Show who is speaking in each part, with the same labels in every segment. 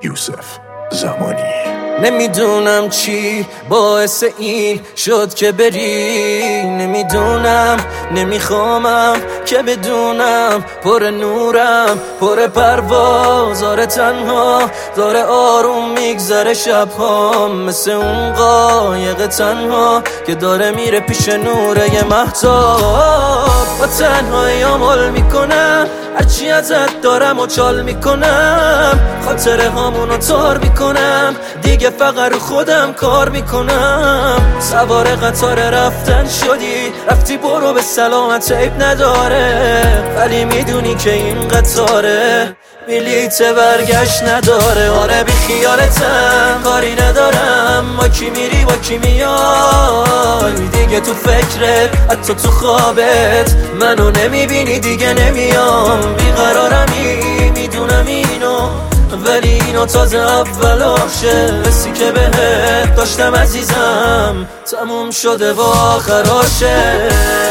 Speaker 1: یوسف زمانی.
Speaker 2: نمیدونم چی باعث این شد که بری، نمیدونم نمیخوامم که بدونم پر نورم پر پرواز، آره تنها داره آروم میگذره شبها، مثل اون قایق تنها که داره میره پیش نوره ی مهتاب. با تنهایی عمل میکنم، هرچی ازت دارم و چال میکنم، خاطره هامونو تار میکنم، دیگه فقط رو خودم کار میکنم. سوار قطار رفتن شدی، رفتی برو به سلامت، عیب نداره، ولی میدونی که این قطاره بلیت برگشت نداره. آره بی خیالتم، کاری ندارم با کی میری با کی میای، دیگه تو فکرت حتی تو خوابت منو نمیبینی، دیگه نمیام. بیقرارمی میدونم اینو، ولی اینو تازه اولاشه، حسی که بهت داشتم عزیزم تموم شده و آخراشه.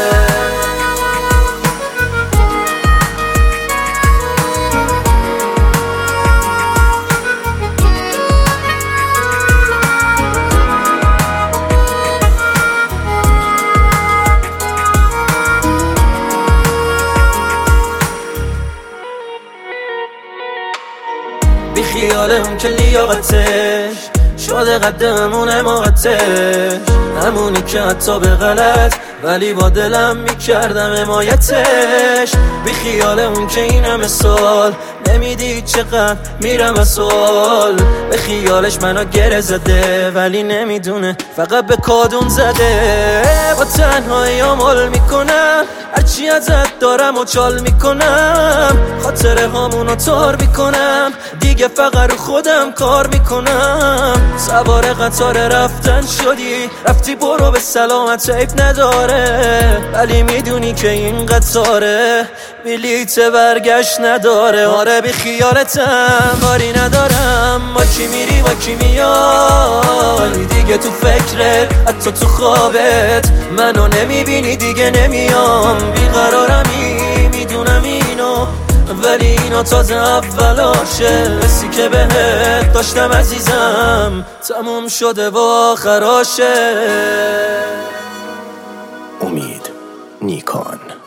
Speaker 2: بی خیاله اون که لیاقتش شده قدمون حماقتش، همونی که حتی به غلط ولی با دلم میکردم حمایتش. بی خیاله اون که این همه سال نمیدید چقدر میرم از سوال، به خیالش منو گره زده ولی نمیدونه فقط به کادون زده. با تنهایی عمل میکنم، هرچی ازت دارم و چال میکنم، خاطره هامونو تار میکنم، دیگه فقط رو خودم کار میکنم. سوار قطار رفتن شدی، رفتی برو به سلامت، عیب نداره، ولی میدونی که این قطاره بلیت برگشت نداره. آره بی خیالتم، کاری ندارم با کی میری با کی میای، دیگه تو فکرت حتی تو خوابت منو نمیبینی، دیگه نمیام. بیقرارمی میدونم اینو، ولی اینو تازه اولاشه، حسی که بهت داشتم عزیزم تموم شده و آخراشه.
Speaker 1: امید نیکان.